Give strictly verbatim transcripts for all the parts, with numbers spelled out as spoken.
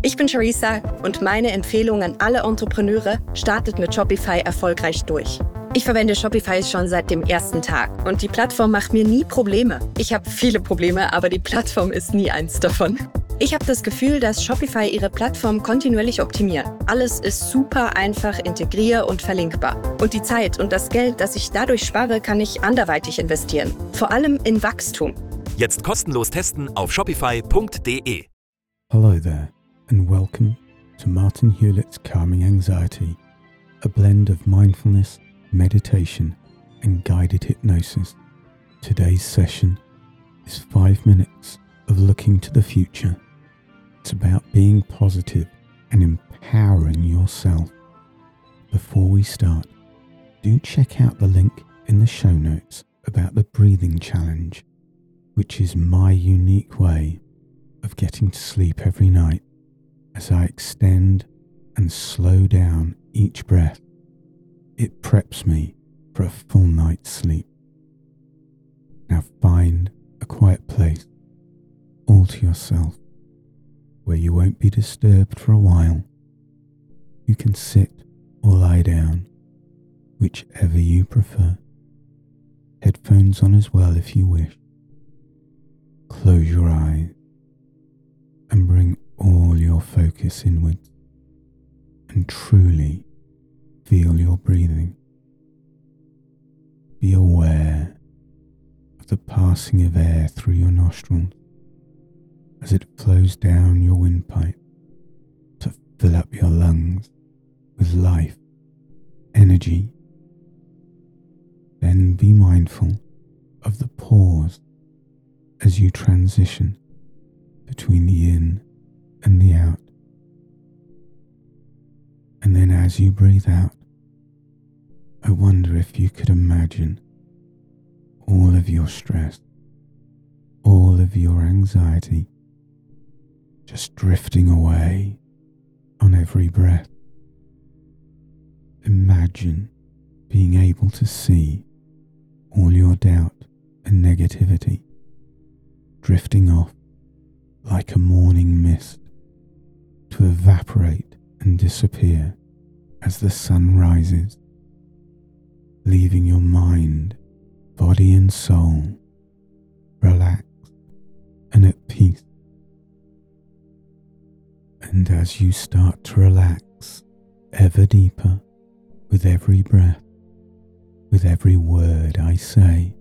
Ich bin Charissa und meine Empfehlung an alle Entrepreneure: startet mit Shopify erfolgreich durch. Ich verwende Shopify schon seit dem ersten Tag und die Plattform macht mir nie Probleme. Ich habe viele Probleme, aber die Plattform ist nie eins davon. Ich habe das Gefühl, dass Shopify ihre Plattform kontinuierlich optimiert. Alles ist super einfach integrier- und verlinkbar. Und die Zeit und das Geld, das ich dadurch spare, kann ich anderweitig investieren. Vor allem in Wachstum. Jetzt kostenlos testen auf shopify punkt de. Hello there, and welcome to Martin Hewlett's Calming Anxiety, a blend of mindfulness, meditation, and guided hypnosis. Today's session is five minutes of looking to the future. It's about being positive and empowering yourself. Before we start, do check out the link in the show notes about the breathing challenge, which is my unique way of getting to sleep every night as I extend and slow down each breath. It preps me for a full night's sleep. Now find a quiet place all to yourself where you won't be disturbed for a while. You can sit or lie down, whichever you prefer. Headphones on as well if you wish. Close your eyes and bring all your focus inwards and truly feel your breathing. Be aware of the passing of air through your nostrils as it flows down your windpipe to fill up your lungs with life, energy. Then be mindful of the pause as you transition between the in and the out. And then as you breathe out, I wonder if you could imagine all of your stress, all of your anxiety, just drifting away on every breath. Imagine being able to see all your doubt and negativity drifting off like a morning mist to evaporate and disappear as the sun rises, leaving your mind, body and soul relaxed and at peace. And as you start to relax ever deeper with every breath, with every word I say,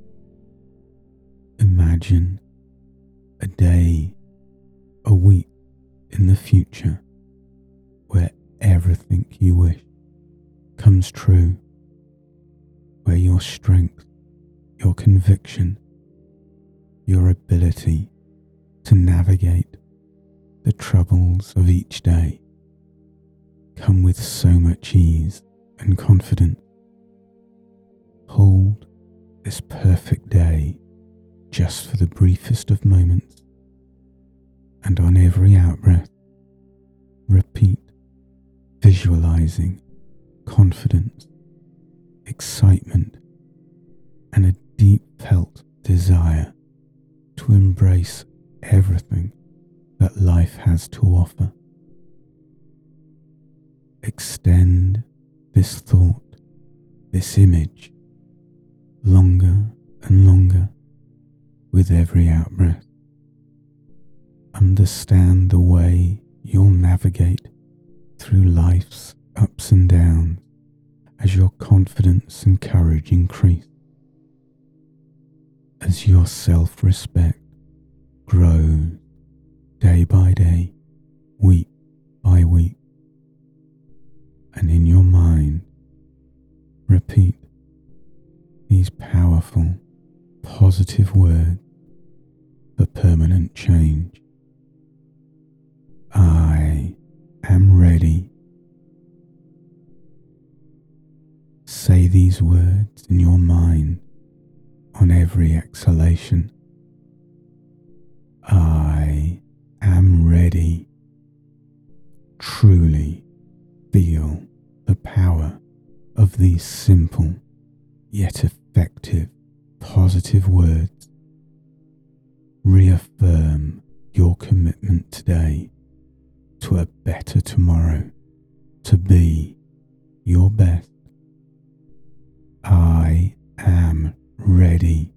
imagine a day, a week in the future where everything you wish comes true, where your strength, your conviction, your ability to navigate the troubles of each day come with so much ease and confidence. Hold this perfect day just for the briefest of moments, and on every out-breath, repeat, visualizing confidence, excitement, and a deep felt desire to embrace everything that life has to offer. Extend this thought, this image, longer and longer with every out-breath. Understand the way you'll navigate through life's ups and downs as your confidence and courage increase, as your self-respect grows day by day, week by week, and in your mind, repeat these powerful, positive words for permanent change. I am ready. Say these words in your mind on every exhalation. I am ready. Truly feel the power of these simple yet effective positive words. Reaffirm your commitment today to a better tomorrow, to be your best. I am ready.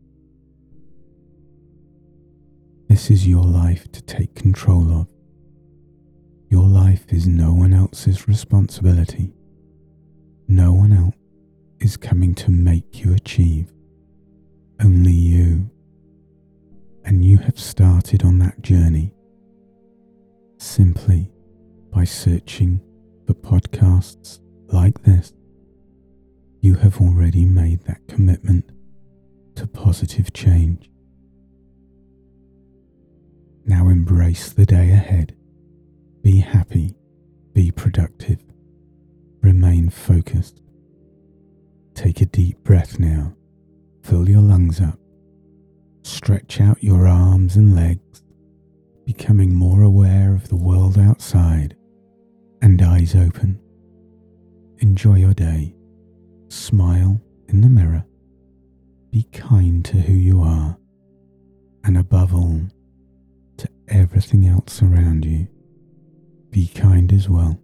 This is your life to take control of. Your life is no one else's responsibility. No one else is coming to make you achieve. Only you. And you have started on that journey simply by searching for podcasts like this. You have already made that commitment to positive change. Now embrace the day ahead. Be happy, be productive, remain focused. Take a deep breath now. Fill your lungs up. Stretch out your arms and legs, becoming more aware of the world outside, and eyes open. Enjoy your day. Smile in the mirror. Be kind to who you are, and above all, to everything else around you. Be kind as well.